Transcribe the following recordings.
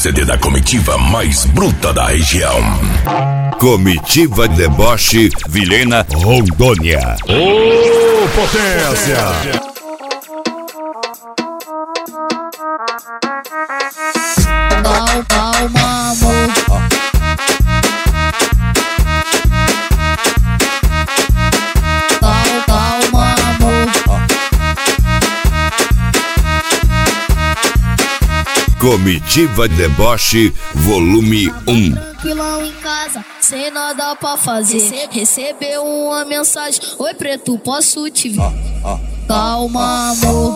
CD da comitiva mais bruta da região. Comitiva Deboche, Vilhena, Rondônia. Ô, potência! Calma, amor. Calma, amor. Comitiva Deboche, volume 1. Tranquilão em casa, sem nada pra fazer. Recebeu uma mensagem: oi, preto, posso te ver? Calma, amor.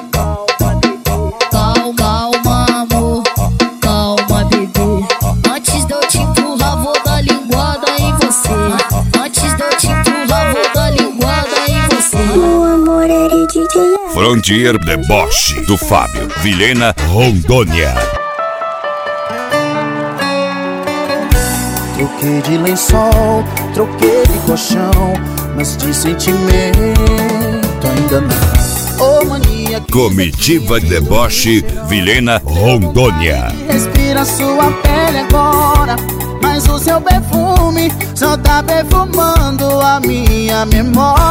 Calma, amor. Calma, bebê. Antes de eu te empurrar, vou dar linguada em você. Antes de eu te empurrar, vou dar linguada em você. O amor era DJ. Frontier Deboche, do Fábio, Vilhena, Rondônia. Troquei de lençol, troquei de colchão, mas de sentimento ainda não. Ô mania. Comitiva Deboche, Vilhena, Rondônia. Respira sua pele agora, mas o seu perfume só tá perfumando a minha memória.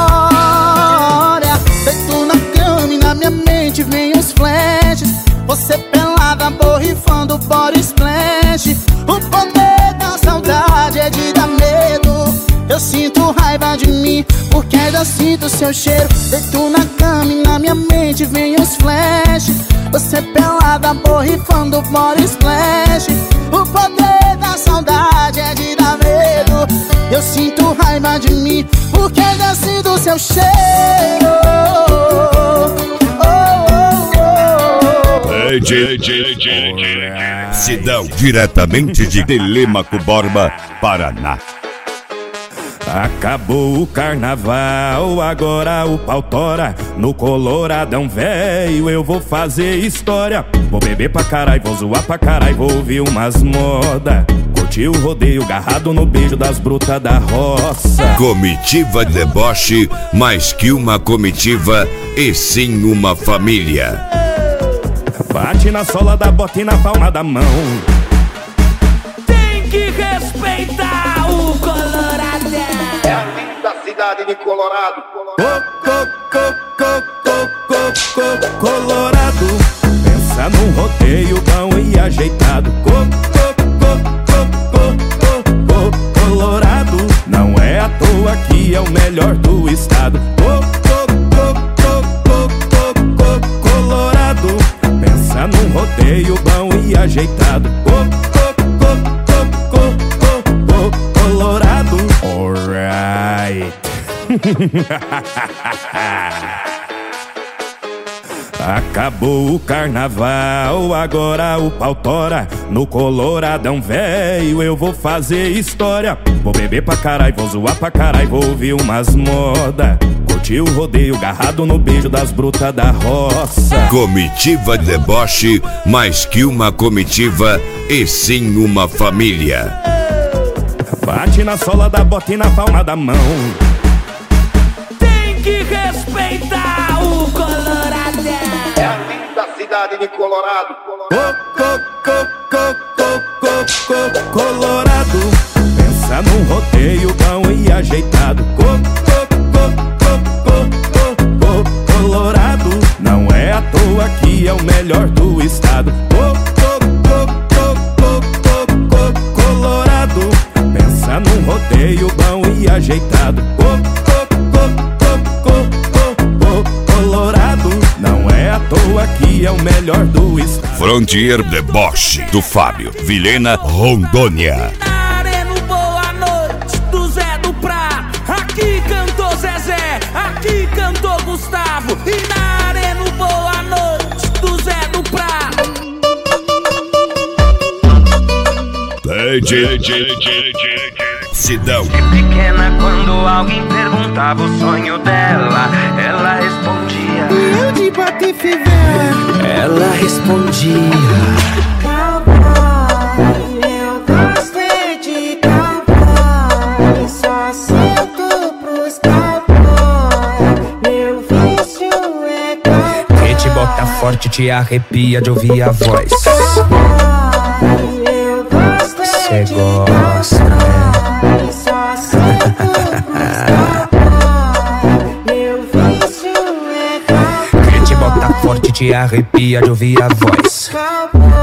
Deito na cama e na minha mente vem os flashes. Você pelada, borrifando body splash. O poder da saudade é de dar medo. Eu sinto raiva de mim, porque ainda sinto seu cheiro. Deito na cama e na minha mente vem os flashes. Você pelada, borrifando body splash. O poder da saudade é de dar medo. Eu sinto raiva de mim, porque ainda sinto seu cheiro. Cidão, diretamente de Telêmaco Borba, Paraná. Acabou o carnaval, agora o pau tora. No coloradão velho eu vou fazer história. Vou beber pra caralho, vou zoar pra caralho, vou ouvir umas moda. Curtir o rodeio, agarrado no beijo das brutas da roça. Comitiva Deboche, mais que uma comitiva, e sim uma família. Bate na sola da bota e na palma da mão. Tem que respeitar o coloradão. É a linda cidade de Colorado. Colorado, pensa num rodeio bom e ajeitado. Colorado, não é à toa que é o melhor do estado. Colorado, pensa num rodeio bom e ajeitado. Colorado, alright. Acabou o carnaval, agora o pau tora. No coloradão velho eu vou fazer história. Vou beber pra caralho, vou zoar pra caralho, vou ouvir umas moda. Curtir o rodeio, agarrado no beijo das brutas da roça. Comitiva Deboche, mais que uma comitiva, e sim uma família. Bate na sola da bota e na palma da mão. Tem que respeitar o coloradão. É a linda cidade de Colorado. Colorado, pensa num rodeio bom e ajeitado. Colorado, não é à toa que é o melhor do estado. Colorado, pensa num rodeio bom e ajeitado. Colorado, não é à toa que é o melhor do estado. Frontier Deboche, do Fábio, Vilhena, Rondônia. Areno, boa noite, do Zé do Prá. Aqui cantou Zezé, aqui cantou Gustavo. E na Areno, boa noite, do Zé do Prá. Cidão. Pequena, quando alguém perguntava o sonho dela, ela respondia: Eu de patife velho. Ela respondia: Cowboy, eu gostei de cowboy. Só sinto pros cowboy. Meu vício é cowboy. Quem te bota forte te arrepia de ouvir a voz. Cowboy, cê gosta, né? Só aceito cowboy. Meu vício é cowboy. Quem te bota forte te arrepia de ouvir a voz. Cowboy.